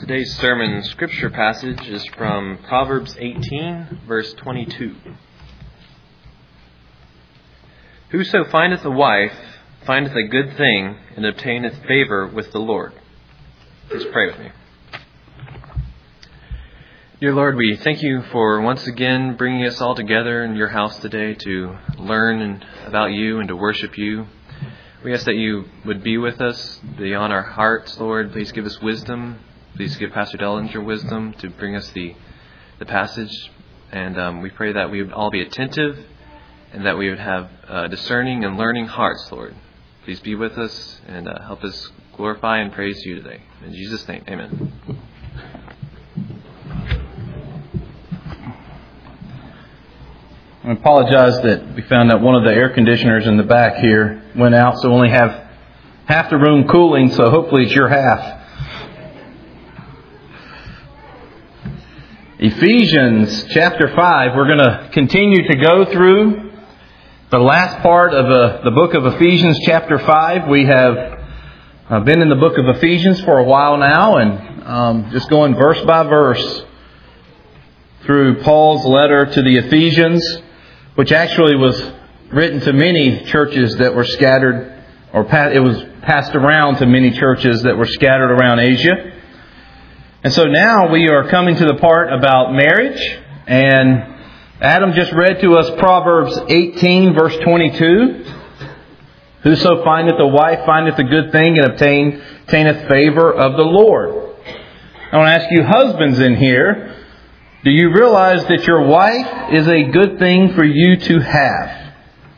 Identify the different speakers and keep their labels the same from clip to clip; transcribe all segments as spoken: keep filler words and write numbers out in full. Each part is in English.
Speaker 1: Today's sermon scripture passage is from Proverbs eighteen, verse twenty-two. Whoso findeth a wife findeth a good thing, and obtaineth favor with the Lord. Please pray with me. Dear Lord, we thank you for once again bringing us all together in your house today to learn about you and to worship you. We ask that you would be with us, be on our hearts, Lord. Please give us wisdom. Please give Pastor Dellinger wisdom to bring us the, the passage. And um, we pray that we would all be attentive and that we would have uh, discerning and learning hearts, Lord. Please be with us and uh, help us glorify and praise you today. In Jesus' name, amen.
Speaker 2: I apologize that we found out one of the air conditioners in the back here went out, so we only have half the room cooling, so hopefully it's your half. Ephesians chapter five, we're going to continue to go through the last part of uh, the book of Ephesians chapter five. We have uh, been in the book of Ephesians for a while now, and um, just going verse by verse through Paul's letter to the Ephesians, which actually was written to many churches that were scattered, or it was passed around to many churches that were scattered around Asia. And so now we are coming to the part about marriage, and Adam just read to us Proverbs eighteen, verse twenty-two. Whoso findeth a wife findeth a good thing, and obtain, obtaineth favor of the Lord. I want to ask you husbands in here, do you realize that your wife is a good thing for you to have?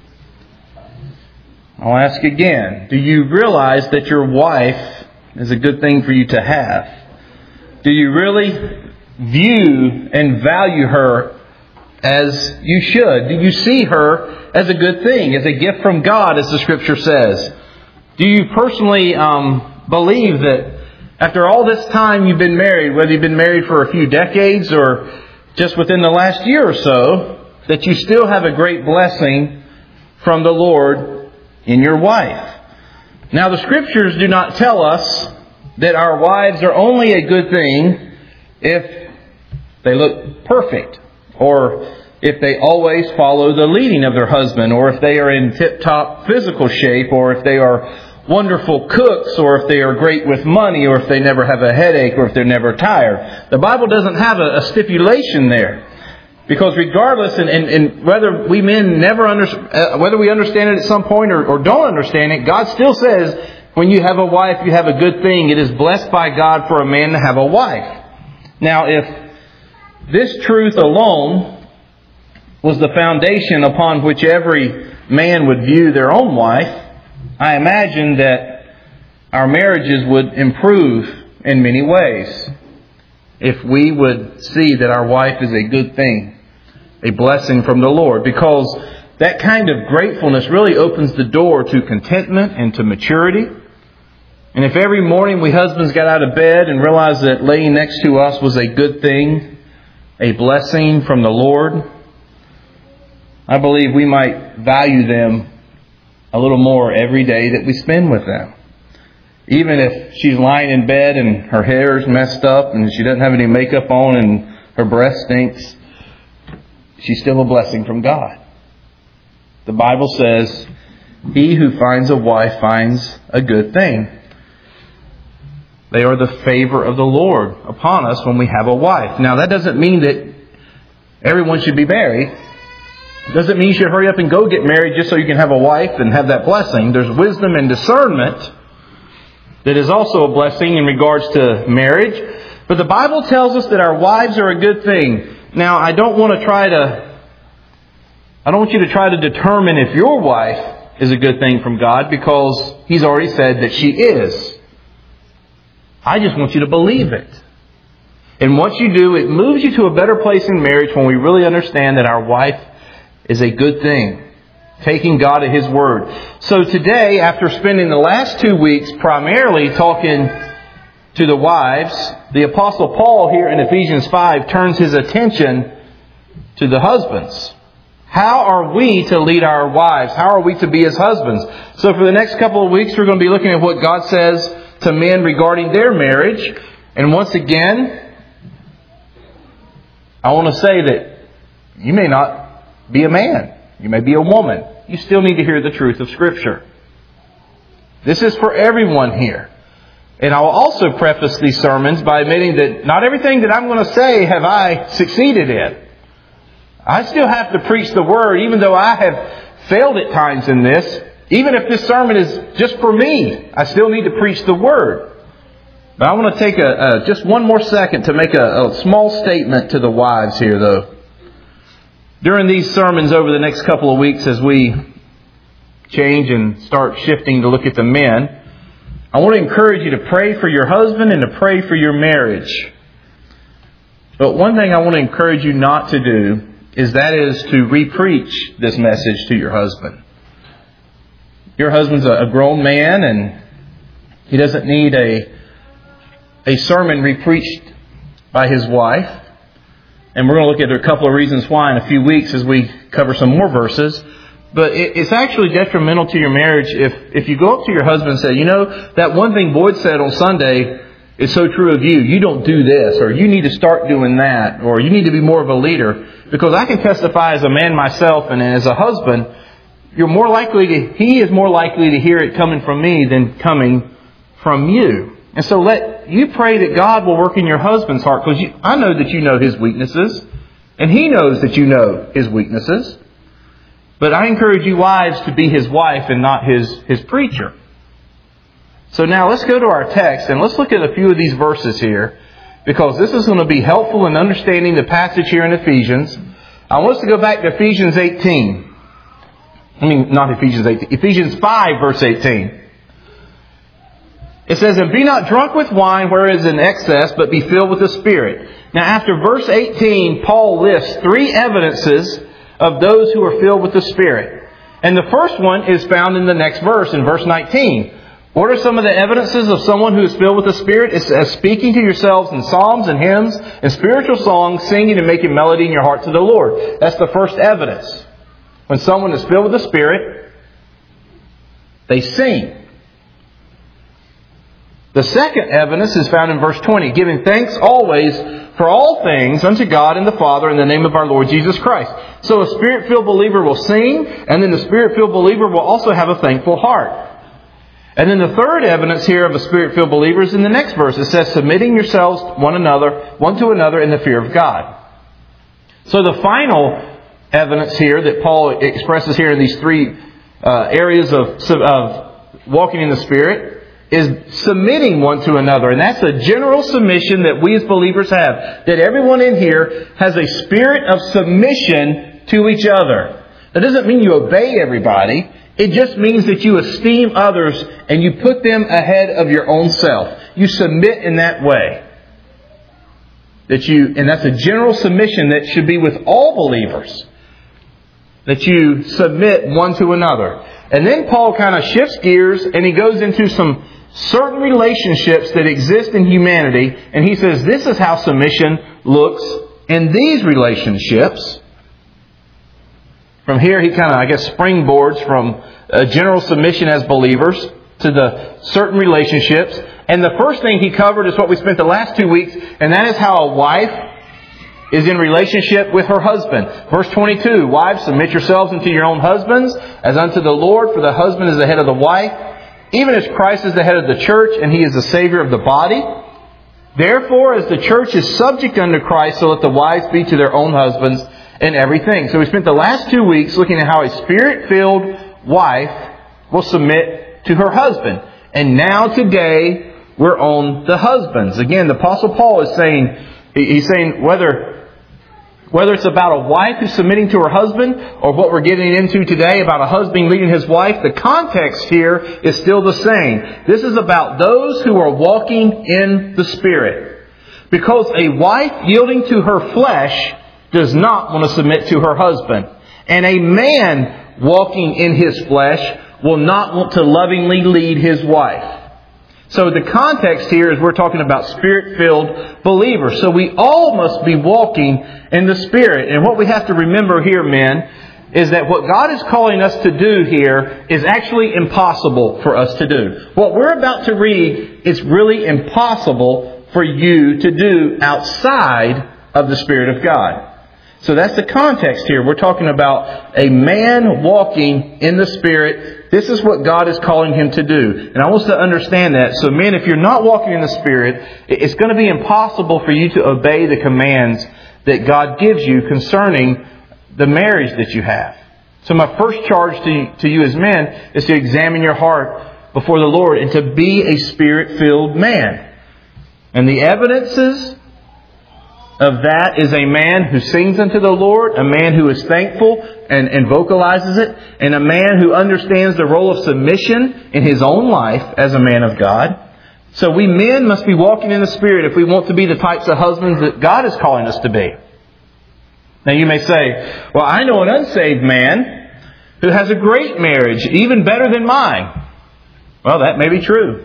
Speaker 2: I'll ask again. Do you realize that your wife is a good thing for you to have? Do you really view and value her as you should? Do you see her as a good thing, as a gift from God, as the Scripture says? Do you personally um, believe that after all this time you've been married, whether you've been married for a few decades or just within the last year or so, that you still have a great blessing from the Lord in your wife? Now, the Scriptures do not tell us that our wives are only a good thing if they look perfect, or if they always follow the leading of their husband, or if they are in tip-top physical shape, or if they are wonderful cooks, or if they are great with money, or if they never have a headache, or if they're never tired. The Bible doesn't have a, a stipulation there. Because regardless, and, and, and whether we men never under, uh, whether we understand it at some point or, or don't understand it, God still says, when you have a wife, you have a good thing. It is blessed by God for a man to have a wife. Now, if this truth alone was the foundation upon which every man would view their own wife, I imagine that our marriages would improve in many ways if we would see that our wife is a good thing, a blessing from the Lord, because that kind of gratefulness really opens the door to contentment and to maturity. And if every morning we husbands got out of bed and realized that laying next to us was a good thing, a blessing from the Lord, I believe we might value them a little more every day that we spend with them. Even if she's lying in bed and her hair is messed up and she doesn't have any makeup on and her breath stinks, she's still a blessing from God. The Bible says, he who finds a wife finds a good thing. They are the favor of the Lord upon us when we have a wife. Now, that doesn't mean that everyone should be married. It doesn't mean you should hurry up and go get married just so you can have a wife and have that blessing. There's wisdom and discernment that is also a blessing in regards to marriage. But the Bible tells us that our wives are a good thing. Now, I don't want to try to, I don't want you to try to determine if your wife is a good thing from God, because He's already said that she is. I just want you to believe it. And once you do, it moves you to a better place in marriage when we really understand that our wife is a good thing, taking God at His word. So today, after spending the last two weeks primarily talking to the wives, the Apostle Paul here in Ephesians five turns his attention to the husbands. How are we to lead our wives? How are we to be as husbands? So for the next couple of weeks, we're going to be looking at what God says to men regarding their marriage. And once again, I want to say that you may not be a man. You may be a woman. You still need to hear the truth of Scripture. This is for everyone here. And I will also preface these sermons by admitting that not everything that I'm going to say have I succeeded in. I still have to preach the Word, even though I have failed at times in this. Even if this sermon is just for me, I still need to preach the Word. But I want to take a, a just one more second to make a, a small statement to the wives here, though. During these sermons over the next couple of weeks, as we change and start shifting to look at the men, I want to encourage you to pray for your husband and to pray for your marriage. But one thing I want to encourage you not to do is that is to re-preach this message to your husband. Your husband's a grown man and he doesn't need a, a sermon re-preached by his wife. And we're going to look at a couple of reasons why in a few weeks as we cover some more verses. But it's actually detrimental to your marriage if, if you go up to your husband and say, you know, that one thing Boyd said on Sunday is so true of you. You don't do this, or you need to start doing that, or you need to be more of a leader. Because I can testify as a man myself and as a husband, you're more likely to, he is more likely to hear it coming from me than coming from you. And so let you pray that God will work in your husband's heart, because I know that you know his weaknesses, and he knows that you know his weaknesses. But I encourage you wives to be his wife and not his, his preacher. So now let's go to our text and let's look at a few of these verses here, because this is going to be helpful in understanding the passage here in Ephesians. I want us to go back to Ephesians eighteen. I mean, not Ephesians eighteen. Ephesians five, verse eighteen. It says, and be not drunk with wine wherein is in excess, but be filled with the Spirit. Now after verse eighteen, Paul lists three evidences of those who are filled with the Spirit. And the first one is found in the next verse, in verse nineteen. What are some of the evidences of someone who is filled with the Spirit? It says, speaking to yourselves in psalms and hymns and spiritual songs, singing and making melody in your heart to the Lord. That's the first evidence. When someone is filled with the Spirit, they sing. The second evidence is found in verse twenty, giving thanks always for all things unto God and the Father in the name of our Lord Jesus Christ. So a Spirit-filled believer will sing, and then the Spirit-filled believer will also have a thankful heart. And then the third evidence here of a Spirit-filled believer is in the next verse. It says, submitting yourselves one another, one to another in the fear of God. So the final evidence here that Paul expresses here in these three uh, areas of, of walking in the Spirit is submitting one to another. And that's a general submission that we as believers have. That everyone in here has a spirit of submission to each other. That doesn't mean you obey everybody. It just means that you esteem others and you put them ahead of your own self. You submit in that way. That you, and that's a general submission that should be with all believers. That you submit one to another. And then Paul kind of shifts gears and he goes into some certain relationships that exist in humanity. And he says this is how submission looks in these relationships. From here he kind of, I guess, springboards from a general submission as believers to the certain relationships. And the first thing he covered is what we spent the last two weeks. And that is how a wife is in relationship with her husband. Verse twenty-two, wives, submit yourselves unto your own husbands as unto the Lord, for the husband is the head of the wife, even as Christ is the head of the church, and He is the Savior of the body. Therefore, as the church is subject unto Christ, so let the wives be to their own husbands in everything. So we spent the last two weeks looking at how a Spirit-filled wife will submit to her husband. And now today, we're on the husbands. Again, the Apostle Paul is saying, he's saying whether Whether it's about a wife who's submitting to her husband or what we're getting into today about a husband leading his wife, the context here is still the same. This is about those who are walking in the Spirit. Because a wife yielding to her flesh does not want to submit to her husband. And a man walking in his flesh will not want to lovingly lead his wife. So the context here is we're talking about Spirit-filled believers. So we all must be walking in the Spirit. And what we have to remember here, men, is that what God is calling us to do here is actually impossible for us to do. What we're about to read is really impossible for you to do outside of the Spirit of God. So that's the context here. We're talking about a man walking in the Spirit. This is what God is calling him to do. And I want us to understand that. So men, if you're not walking in the Spirit, it's going to be impossible for you to obey the commands that God gives you concerning the marriage that you have. So my first charge to, to you as men is to examine your heart before the Lord and to be a Spirit-filled man. And the evidences of that is a man who sings unto the Lord, a man who is thankful and, and vocalizes it, and a man who understands the role of submission in his own life as a man of God. So we men must be walking in the Spirit if we want to be the types of husbands that God is calling us to be. Now you may say, well, I know an unsaved man who has a great marriage, even better than mine. Well, that may be true.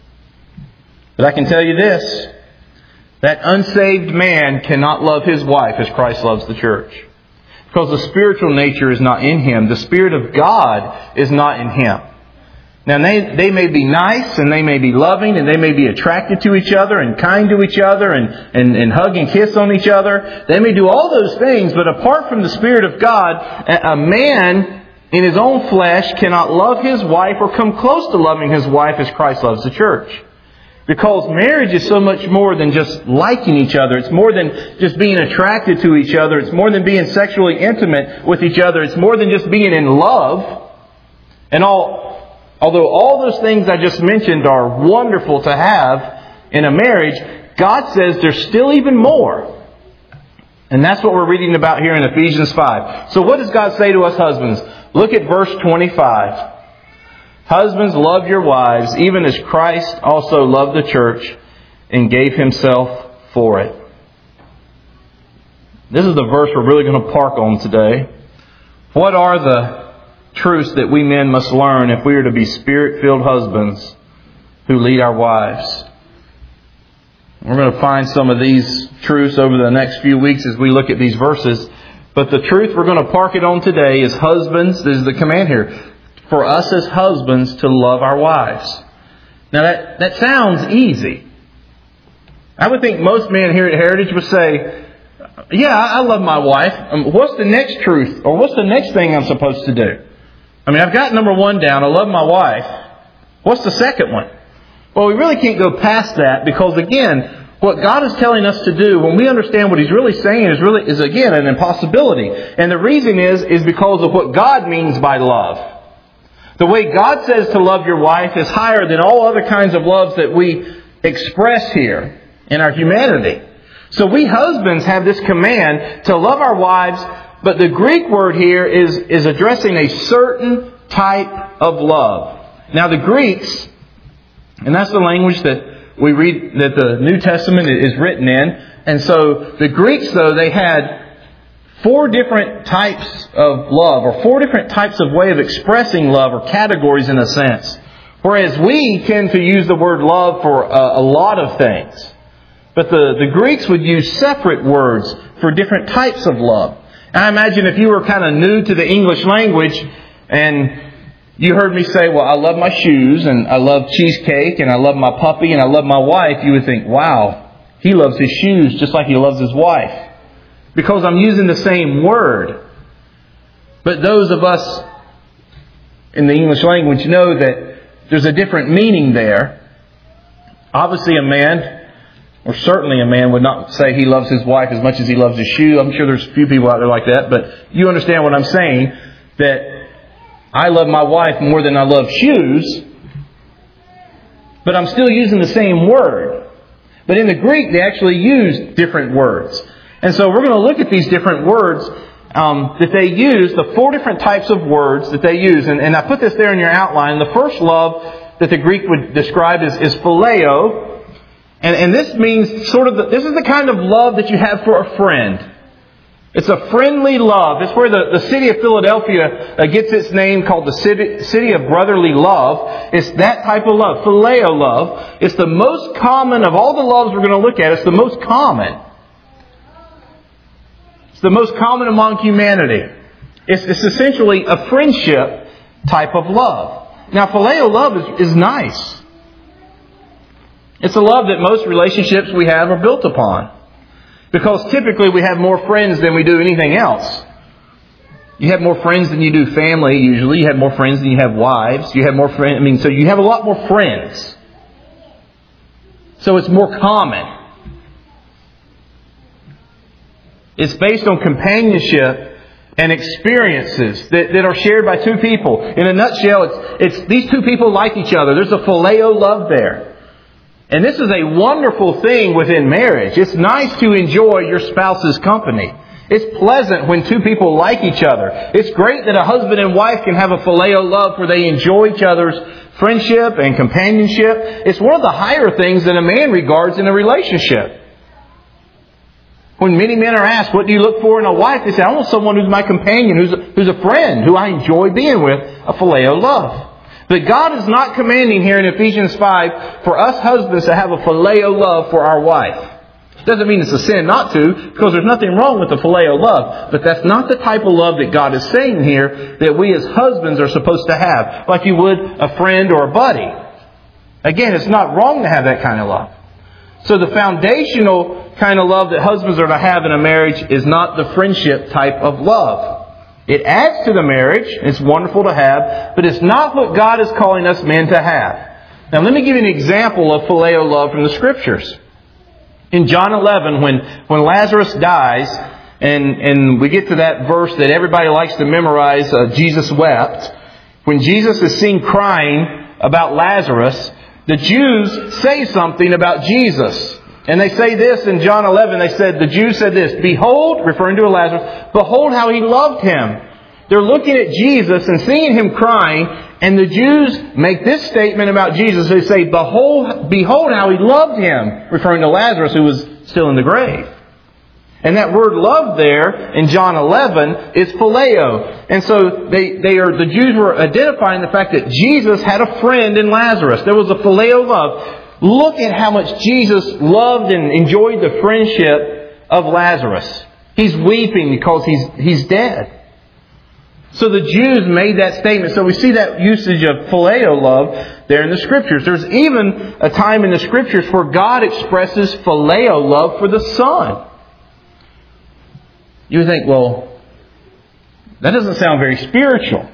Speaker 2: But I can tell you this. That unsaved man cannot love his wife as Christ loves the church. Because the spiritual nature is not in him. The Spirit of God is not in him. Now, they, they may be nice and they may be loving and they may be attracted to each other and kind to each other and, and, and hug and kiss on each other. They may do all those things, but apart from the Spirit of God, a man in his own flesh cannot love his wife or come close to loving his wife as Christ loves the church. Because marriage is so much more than just liking each other. It's more than just being attracted to each other. It's more than being sexually intimate with each other. It's more than just being in love. And all, although all those things I just mentioned are wonderful to have in a marriage, God says there's still even more. And that's what we're reading about here in Ephesians five. So what does God say to us husbands? Look at verse twenty-five. Husbands, love your wives, even as Christ also loved the church and gave himself for it. This is the verse we're really going to park on today. What are the truths that we men must learn if we are to be Spirit-filled husbands who lead our wives? We're going to find some of these truths over the next few weeks as we look at these verses. But the truth we're going to park it on today is husbands. This is the command here. For us as husbands to love our wives. Now that, that sounds easy. I would think most men here at Heritage would say, yeah, I love my wife. Um, what's the next truth? Or what's the next thing I'm supposed to do? I mean, I've got number one down. I love my wife. What's the second one? Well, we really can't go past that because, again, what God is telling us to do, when we understand what He's really saying, is really is again an impossibility. And the reason is, is because of what God means by love. The way God says to love your wife is higher than all other kinds of loves that we express here in our humanity. So we husbands have this command to love our wives, but the Greek word here is, is addressing a certain type of love. Now the Greeks, and that's the language that we read, that the New Testament is written in. And so the Greeks, though, they had four different types of love, or four different types of way of expressing love, or categories in a sense. Whereas we tend to use the word love for a, a lot of things. But the, the Greeks would use separate words for different types of love. And I imagine if you were kind of new to the English language and you heard me say, well, I love my shoes and I love cheesecake and I love my puppy and I love my wife, you would think, wow, he loves his shoes just like he loves his wife. Because I'm using the same word. But those of us in the English language know that there's a different meaning there. Obviously a man, or certainly a man, would not say he loves his wife as much as he loves his shoe. I'm sure there's a few people out there like that. But you understand what I'm saying. That I love my wife more than I love shoes. But I'm still using the same word. But in the Greek they actually use different words. And so we're going to look at these different words um, that they use, the four different types of words that they use. And, and I put this there in your outline. The first love that the Greek would describe is, is phileo. And, and this means sort of, the, this is the kind of love that you have for a friend. It's a friendly love. It's where the, the city of Philadelphia uh, gets its name, called the city, city of brotherly love. It's that type of love, phileo love. It's the most common of all the loves we're going to look at. It's the most common. It's the most common among humanity. It's, it's essentially a friendship type of love. Now, phileo love is, is nice. It's a love that most relationships we have are built upon. Because typically we have more friends than we do anything else. You have more friends than you do family usually. You have more friends than you have wives. You have more friends. I mean, so you have a lot more friends. So it's more common. It's based on companionship and experiences that, that are shared by two people. In a nutshell, it's, it's these two people like each other. There's a phileo love there. And this is a wonderful thing within marriage. It's nice to enjoy your spouse's company. It's pleasant when two people like each other. It's great that a husband and wife can have a phileo love where they enjoy each other's friendship and companionship. It's one of the higher things that a man regards in a relationship. When many men are asked, what do you look for in a wife? They say, I want someone who's my companion, who's a, who's a friend, who I enjoy being with, a phileo love. But God is not commanding here in Ephesians five for us husbands to have a phileo love for our wife. Doesn't mean it's a sin not to, because there's nothing wrong with the phileo love. But that's not the type of love that God is saying here that we as husbands are supposed to have, like you would a friend or a buddy. Again, it's not wrong to have that kind of love. So the foundational kind of love that husbands are to have in a marriage is not the friendship type of love. It adds to the marriage. It's wonderful to have, but it's not what God is calling us men to have. Now let me give you an example of phileo love from the Scriptures. In John eleven, when, when Lazarus dies, and, and we get to that verse that everybody likes to memorize, uh, Jesus wept. When Jesus is seen crying about Lazarus, the Jews say something about Jesus. And they say this in John eleven. They said, the Jews said this, behold, referring to Lazarus, behold how he loved him. They're looking at Jesus and seeing him crying. And the Jews make this statement about Jesus. They say, behold, behold how he loved him. Referring to Lazarus who was still in the grave. And that word love there in John eleven is phileo. And so they, they are, the Jews were identifying the fact that Jesus had a friend in Lazarus. There was a phileo love. Look at how much Jesus loved and enjoyed the friendship of Lazarus. He's weeping because he's, he's dead. So the Jews made that statement. So we see that usage of phileo love there in the Scriptures. There's even a time in the Scriptures where God expresses phileo love for the Son. You would think, well, that doesn't sound very spiritual.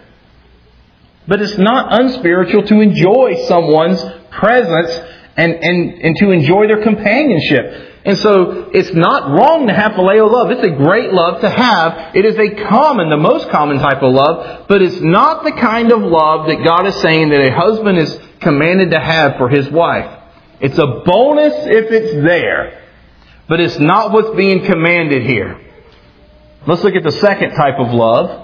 Speaker 2: But it's not unspiritual to enjoy someone's presence and, and, and to enjoy their companionship. And so it's not wrong to have phileo love. It's a great love to have. It is a common, the most common type of love. But it's not the kind of love that God is saying that a husband is commanded to have for his wife. It's a bonus if it's there. But it's not what's being commanded here. Let's look at the second type of love.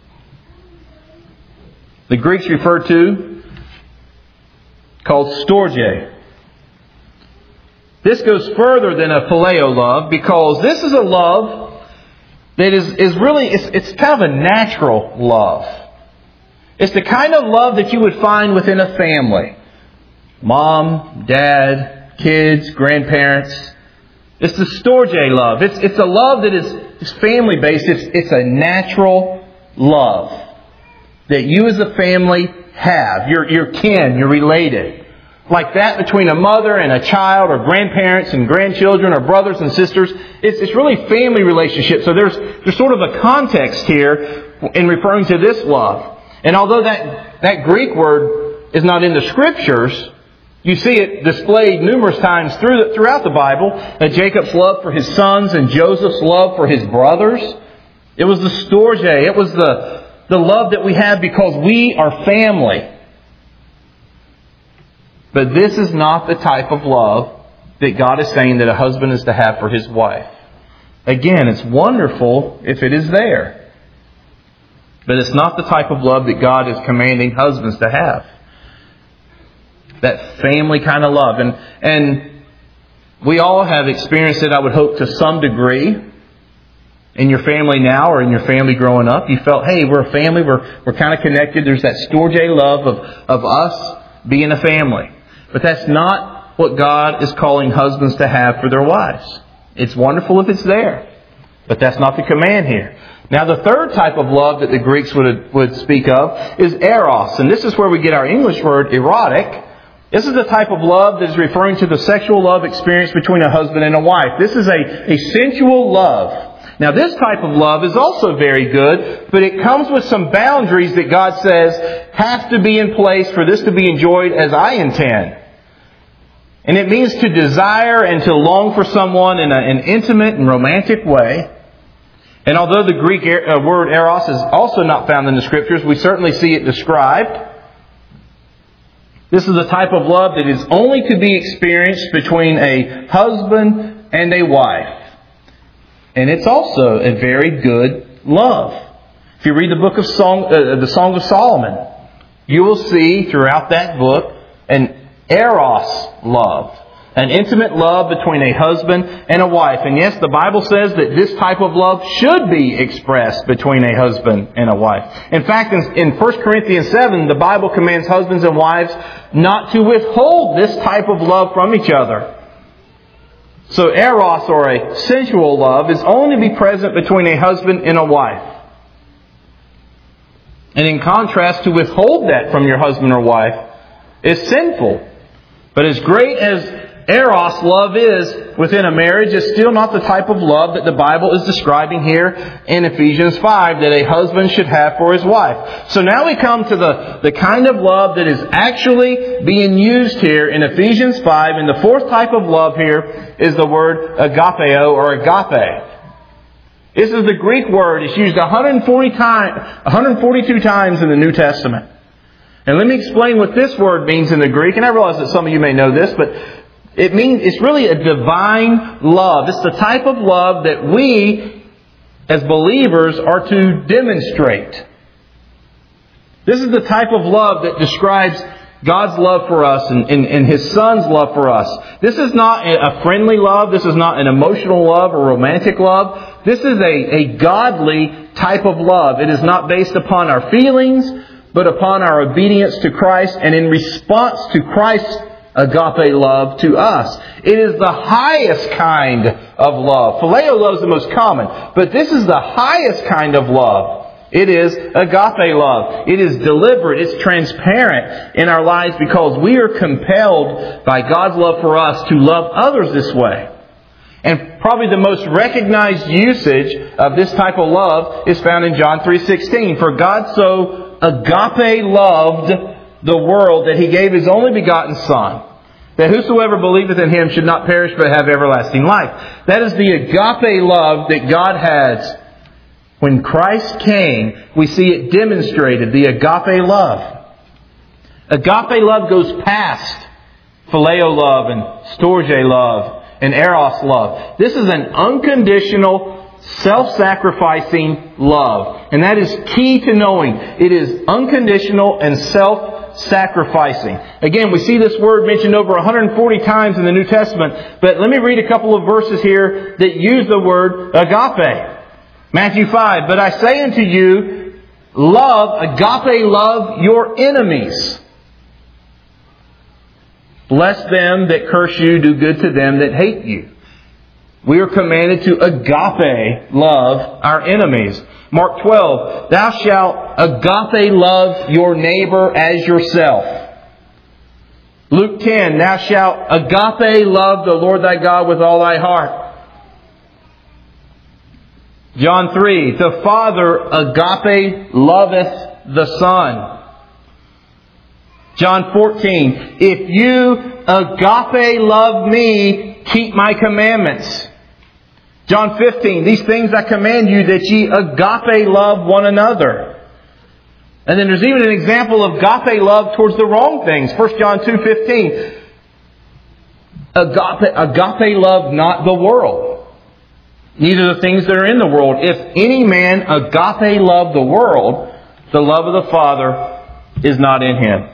Speaker 2: The Greeks refer to called storge. This goes further than a phileo love because this is a love that is, is really, it's, it's kind of a natural love. It's the kind of love that you would find within a family. Mom, dad, kids, grandparents. It's the storge love. It's, it's a love that is, is family-based. It's, it's a natural love that you as a family have. You're, you're kin, you're related. Like that between a mother and a child, or grandparents and grandchildren, or brothers and sisters. It's, it's really family relationships. So there's, there's sort of a context here in referring to this love. And although that, that Greek word is not in the Scriptures, you see it displayed numerous times through the, throughout the Bible. That Jacob's love for his sons and Joseph's love for his brothers. It was the storge. It was the, the love that we have because we are family. But this is not the type of love that God is saying that a husband is to have for his wife. Again, it's wonderful if it is there. But it's not the type of love that God is commanding husbands to have. That family kind of love. And, and we all have experienced it, I would hope, to some degree. In your family now or in your family growing up, you felt, hey, we're a family, we're, we're kind of connected. There's that storge love of, of us being a family. But that's not what God is calling husbands to have for their wives. It's wonderful if it's there. But that's not the command here. Now the third type of love that the Greeks would, would speak of is eros. And this is where we get our English word erotic. This is the type of love that is referring to the sexual love experience between a husband and a wife. This is a, a sensual love. Now, this type of love is also very good, but it comes with some boundaries that God says have to be in place for this to be enjoyed as I intend. And it means to desire and to long for someone in a, an intimate and romantic way. And although the Greek er, uh, word eros is also not found in the Scriptures, we certainly see it described. This is a type of love that is only to be experienced between a husband and a wife. And it's also a very good love. If you read the book of Song, uh, the Song of Solomon, you will see throughout that book an eros love. An intimate love between a husband and a wife. And yes, the Bible says that this type of love should be expressed between a husband and a wife. In fact, in, in First Corinthians seven, the Bible commands husbands and wives not to withhold this type of love from each other. So eros, or a sensual love, is only to be present between a husband and a wife. And in contrast, to withhold that from your husband or wife is sinful. But as great as eros love is within a marriage, is still not the type of love that the Bible is describing here in Ephesians five that a husband should have for his wife. So now we come to the, the kind of love that is actually being used here in Ephesians five. And the fourth type of love here is the word agapeo, or agape. This is the Greek word. It's used one hundred forty times, one hundred forty-two times in the New Testament. And let me explain what this word means in the Greek. And I realize that some of you may know this, but it means it's really a divine love. It's the type of love that we, as believers, are to demonstrate. This is the type of love that describes God's love for us and, and, and His Son's love for us. This is not a friendly love. This is not an emotional love or romantic love. This is a, a godly type of love. It is not based upon our feelings, but upon our obedience to Christ and in response to Christ's agape love to us. It is the highest kind of love. Phileo love is the most common, but this is the highest kind of love. It is agape love. It is deliberate. It's transparent in our lives because we are compelled by God's love for us to love others this way. And probably the most recognized usage of this type of love is found in John three sixteen. For God so agape loved the world that He gave His only begotten Son, that whosoever believeth in Him should not perish but have everlasting life. That is the agape love that God has. When Christ came, we see it demonstrated, the agape love. Agape love goes past phileo love and storge love and eros love. This is an unconditional, self-sacrificing love. And that is key to knowing. It is unconditional and self-sacrificing. Again, we see this word mentioned over one hundred forty times in the New Testament. But let me read a couple of verses here that use the word agape. Matthew five, but I say unto you, love, agape love, your enemies. Bless them that curse you, do good to them that hate you. We are commanded to agape love our enemies. Mark twelve, thou shalt agape love your neighbor as yourself. Luke ten, thou shalt agape love the Lord thy God with all thy heart. John three, the Father agape loveth the Son. John fourteen, if you agape love me, keep my commandments. John fifteen, these things I command you that ye agape love one another. And then there's even an example of agape love towards the wrong things. First John two fifteen, agape, agape love not the world, neither the things that are in the world. If any man agape love the world, the love of the Father is not in him.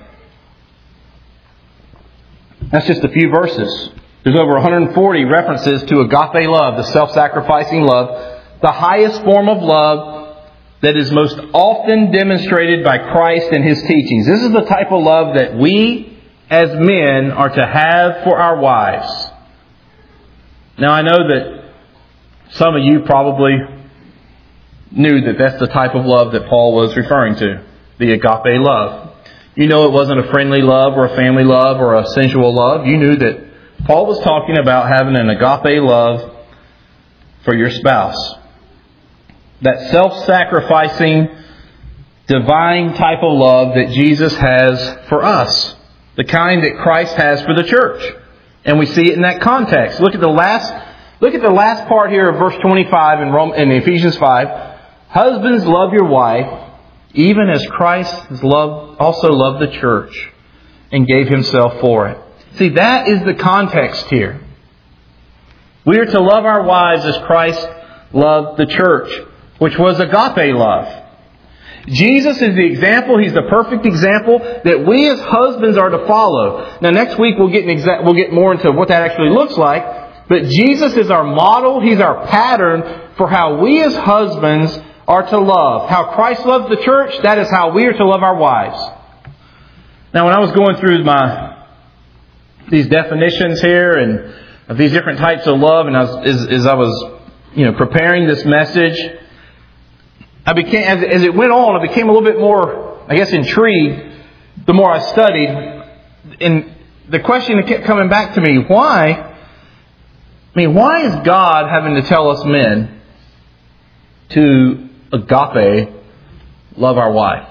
Speaker 2: That's just a few verses. There's over one hundred forty references to agape love, the self-sacrificing love, the highest form of love that is most often demonstrated by Christ and His teachings. This is the type of love that we as men are to have for our wives. Now I know that some of you probably knew that that's the type of love that Paul was referring to, the agape love. You know it wasn't a friendly love or a family love or a sensual love. You knew that Paul was talking about having an agape love for your spouse. That self-sacrificing, divine type of love that Jesus has for us. The kind that Christ has for the church. And we see it in that context. Look at the last, look at the last part here of verse twenty-five in, Rome, in Ephesians five. Husbands, love your wife, even as Christ has loved, also loved the church and gave Himself for it. See, that is the context here. We are to love our wives as Christ loved the church, which was agape love. Jesus is the example. He's the perfect example that we as husbands are to follow. Now, next week we'll get an exa- we'll get more into what that actually looks like. But Jesus is our model. He's our pattern for how we as husbands are to love. How Christ loved the church, that is how we are to love our wives. Now, when I was going through my these definitions here and of these different types of love, and I was, as, as I was, you know, preparing this message, I became as, as it went on, I became a little bit more, I guess, intrigued. The more I studied, and the question that kept coming back to me: Why? I mean, why is God having to tell us men to agape love our wife?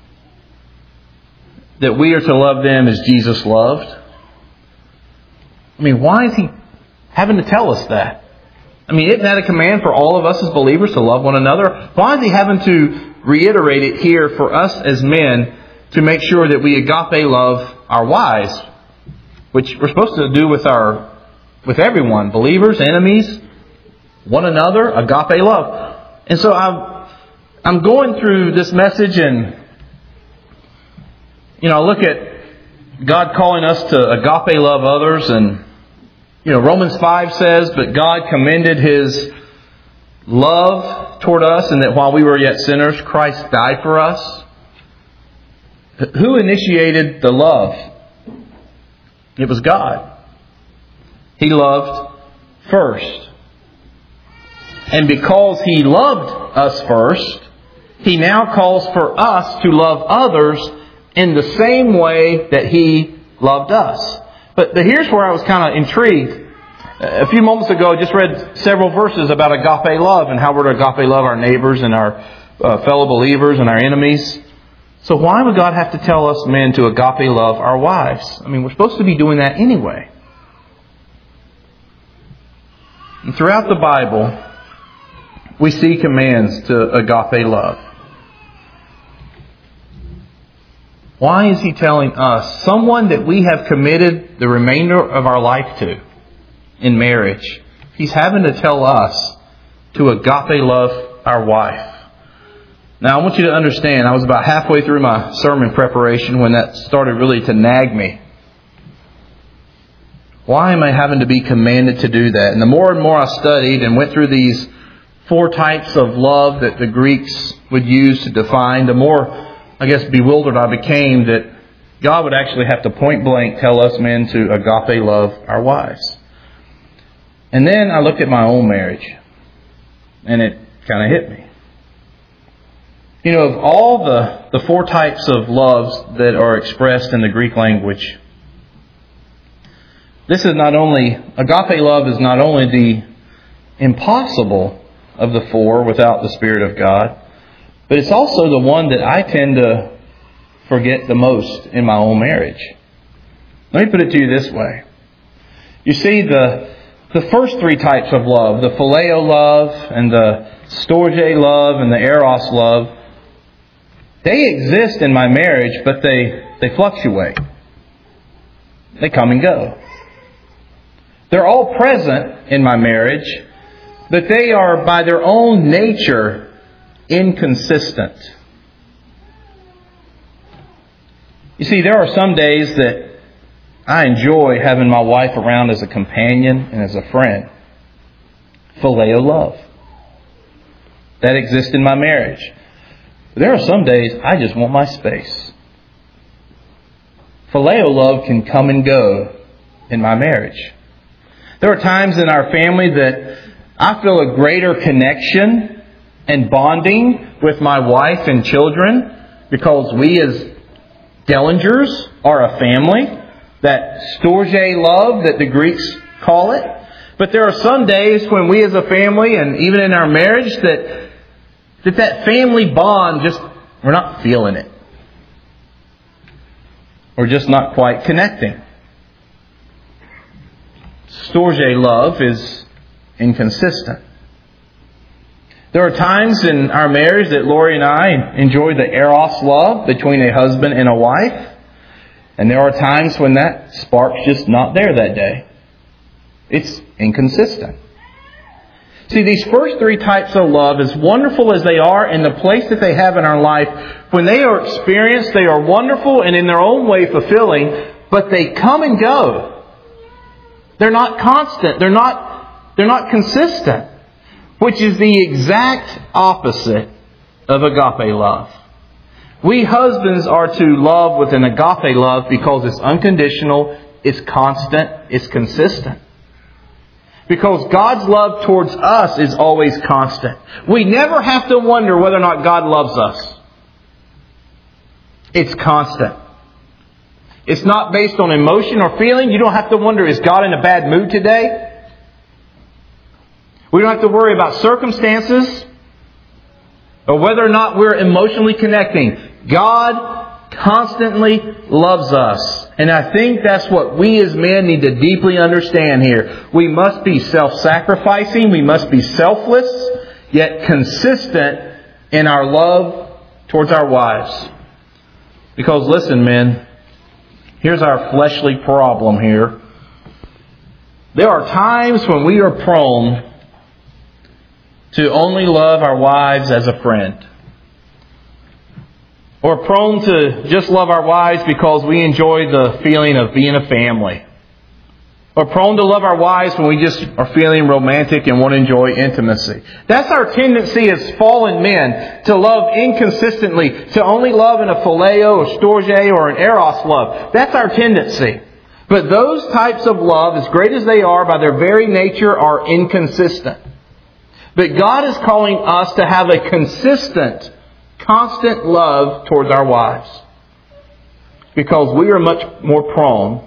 Speaker 2: That we are to love them as Jesus loved? I mean, why is He having to tell us that? I mean, isn't that a command for all of us as believers to love one another? Why is He having to reiterate it here for us as men to make sure that we agape love our wives? Which we're supposed to do with our with everyone, believers, enemies, one another, agape love. And so I'm, I'm going through this message and, you know, I look at God calling us to agape love others, and, you know, Romans five says, but God commended His love toward us, and that while we were yet sinners, Christ died for us. Who initiated the love? It was God. He loved first. And because He loved us first, He now calls for us to love others in the same way that He loved us. But, but here's where I was kind of intrigued. A few moments ago, I just read several verses about agape love and how we're to agape love our neighbors and our uh, fellow believers and our enemies. So why would God have to tell us men to agape love our wives? I mean, we're supposed to be doing that anyway. And throughout the Bible, we see commands to agape love. Why is He telling us, someone that we have committed the remainder of our life to in marriage, He's having to tell us to agape love our wife? Now, I want you to understand, I was about halfway through my sermon preparation when that started really to nag me. Why am I having to be commanded to do that? And the more and more I studied and went through these four types of love that the Greeks would use to define, the more, I guess, bewildered I became that God would actually have to point blank tell us men to agape love our wives. And then I looked at my own marriage, and it kind of hit me. You know, of all the, the four types of loves that are expressed in the Greek language, this is not only, agape love is not only the impossible of the four without the Spirit of God, but it's also the one that I tend to forget the most in my own marriage. Let me put it to you this way. You see, the the first three types of love, the phileo love and the storge love and the eros love, they exist in my marriage, but they, they fluctuate. They come and go. They're all present in my marriage, but they are by their own nature inconsistent. You see, there are some days that I enjoy having my wife around as a companion and as a friend. Phileo love. That exists in my marriage. But there are some days I just want my space. Phileo love can come and go in my marriage. There are times in our family that I feel a greater connection and bonding with my wife and children because we as Dellingers are a family. That storge love that the Greeks call it. But there are some days when we as a family, and even in our marriage, that that, that family bond just, we're not feeling it. We're just not quite connecting. Storge love is inconsistent. There are times in our marriage that Lori and I enjoy the eros love between a husband and a wife. And there are times when that spark's just not there that day. It's inconsistent. See, these first three types of love, as wonderful as they are in the place that they have in our life, when they are experienced, they are wonderful and in their own way fulfilling, but they come and go. They're not constant. They're not, they're not consistent. Which is the exact opposite of agape love. We husbands are to love with an agape love because it's unconditional, it's constant, it's consistent. Because God's love towards us is always constant. We never have to wonder whether or not God loves us. It's constant. It's not based on emotion or feeling. You don't have to wonder, is God in a bad mood today? We don't have to worry about circumstances or whether or not we're emotionally connecting. God constantly loves us. And I think that's what we as men need to deeply understand here. We must be self-sacrificing. We must be selfless, yet consistent in our love towards our wives. Because listen, men, here's our fleshly problem here. There are times when we are prone to only love our wives as a friend. Or prone to just love our wives because we enjoy the feeling of being a family. Or prone to love our wives when we just are feeling romantic and want to enjoy intimacy. That's our tendency as fallen men, to love inconsistently, to only love in a phileo or storge or an eros love. That's our tendency. But those types of love, as great as they are by their very nature, are inconsistent. But God is calling us to have a consistent, constant love towards our wives. Because we are much more prone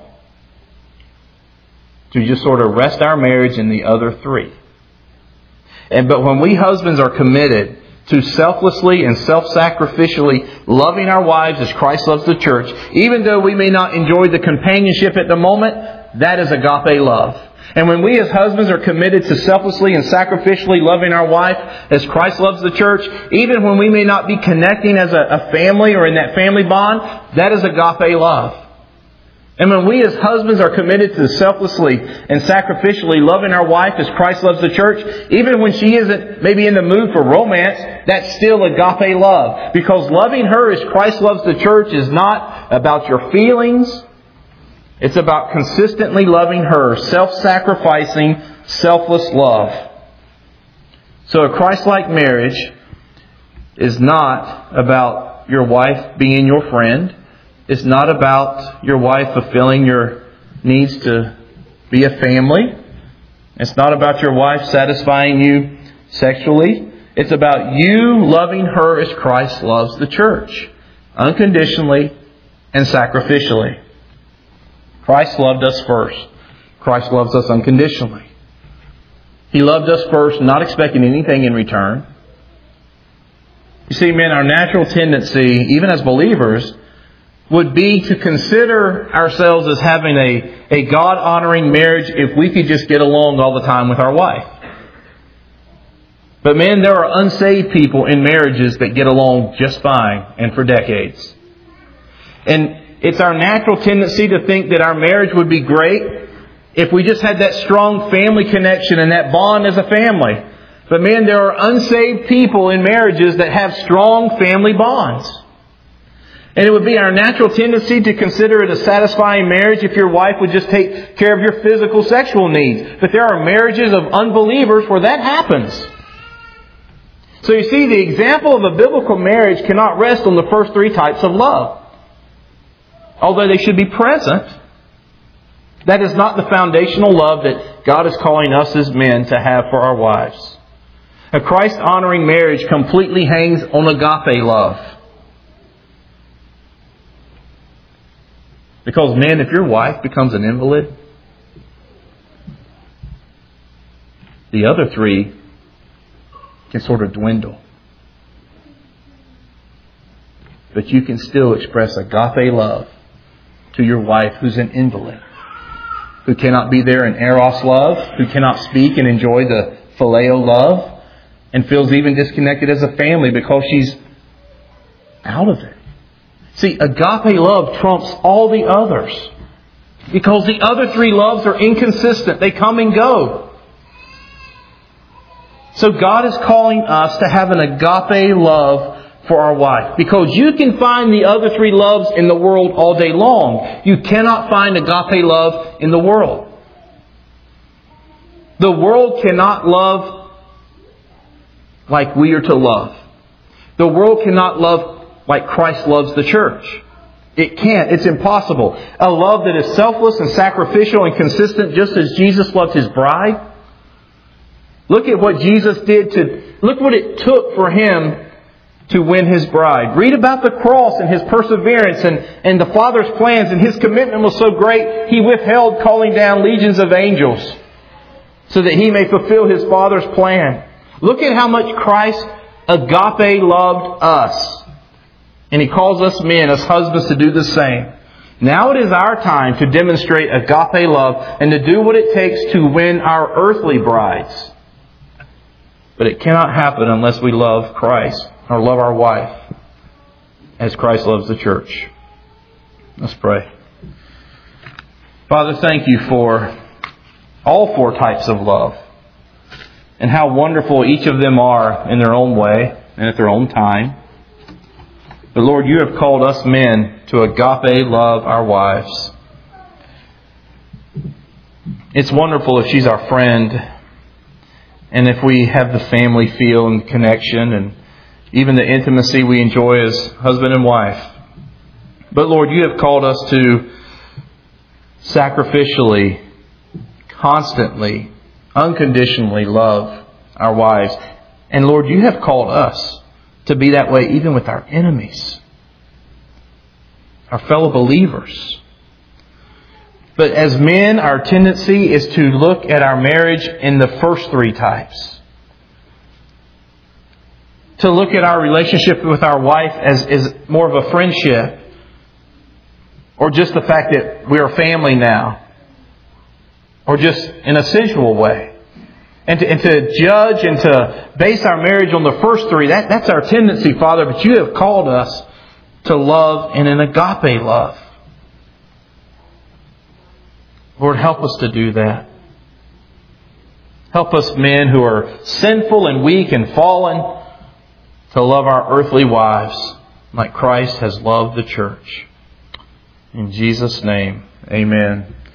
Speaker 2: to just sort of rest our marriage in the other three. And but when we husbands are committed to selflessly and self-sacrificially loving our wives as Christ loves the church, even though we may not enjoy the companionship at the moment, that is agape love. And when we as husbands are committed to selflessly and sacrificially loving our wife as Christ loves the church, even when we may not be connecting as a, a family or in that family bond, that is agape love. And when we as husbands are committed to selflessly and sacrificially loving our wife as Christ loves the church, even when she isn't maybe in the mood for romance, that's still agape love. Because loving her as Christ loves the church is not about your feelings. It's about consistently loving her, self-sacrificing, selfless love. So a Christ-like marriage is not about your wife being your friend. It's not about your wife fulfilling your needs to be a family. It's not about your wife satisfying you sexually. It's about you loving her as Christ loves the church, unconditionally and sacrificially. Christ loved us first. Christ loves us unconditionally. He loved us first, not expecting anything in return. You see, men, our natural tendency, even as believers, would be to consider ourselves as having a, a God-honoring marriage if we could just get along all the time with our wife. But men, there are unsaved people in marriages that get along just fine and for decades. And it's our natural tendency to think that our marriage would be great if we just had that strong family connection and that bond as a family. But man, there are unsaved people in marriages that have strong family bonds. And it would be our natural tendency to consider it a satisfying marriage if your wife would just take care of your physical, sexual needs. But there are marriages of unbelievers where that happens. So you see, the example of a biblical marriage cannot rest on the first three types of love. Although they should be present, that is not the foundational love that God is calling us as men to have for our wives. A Christ-honoring marriage completely hangs on agape love. Because, men, if your wife becomes an invalid, the other three can sort of dwindle. But you can still express agape love to your wife who's an invalid, who cannot be there in eros love, who cannot speak and enjoy the phileo love, and feels even disconnected as a family because she's out of it. See, agape love trumps all the others, because the other three loves are inconsistent. They come and go. So God is calling us to have an agape love for our wife. Because you can find the other three loves in the world all day long. You cannot find agape love in the world. The world cannot love like we are to love. The world cannot love like Christ loves the church. It can't. It's impossible. A love that is selfless and sacrificial and consistent, just as Jesus loved His bride. Look at what Jesus did to... Look what it took for Him to win His bride. Read about the cross and His perseverance and, and the Father's plans, and His commitment was so great, He withheld calling down legions of angels so that He may fulfill His Father's plan. Look at how much Christ agape loved us. And He calls us men, as husbands, to do the same. Now it is our time to demonstrate agape love and to do what it takes to win our earthly brides. But it cannot happen unless we love Christ, or love our wife as Christ loves the church. Let's pray. Father, thank You for all four types of love, and how wonderful each of them are in their own way and at their own time. But Lord, You have called us men to agape love our wives. It's wonderful if she's our friend, and if we have the family feel and connection and even the intimacy we enjoy as husband and wife. But Lord, You have called us to sacrificially, constantly, unconditionally love our wives. And Lord, You have called us to be that way even with our enemies, our fellow believers. But as men, our tendency is to look at our marriage in the first three types. To look at our relationship with our wife as, as more of a friendship, or just the fact that we're a family now, or just in a sensual way. And to, and to judge and to base our marriage on the first three, that, that's our tendency, Father. But You have called us to love in an agape love. Lord, help us to do that. Help us, men who are sinful and weak and fallen, to love our earthly wives like Christ has loved the church. In Jesus' name, amen.